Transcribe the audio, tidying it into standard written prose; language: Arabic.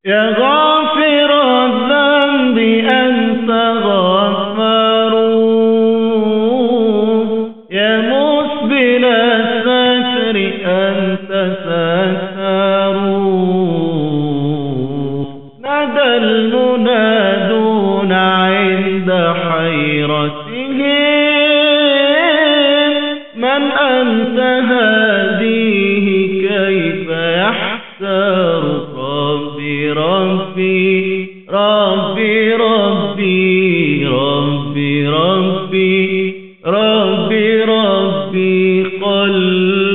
يا غافر الذنب أنت غفار، يا مسبل الستر أنت ستار. نادى المنادون عند حيرتهم، من أنت هاديه كيف يحتار. ربي ربي ربي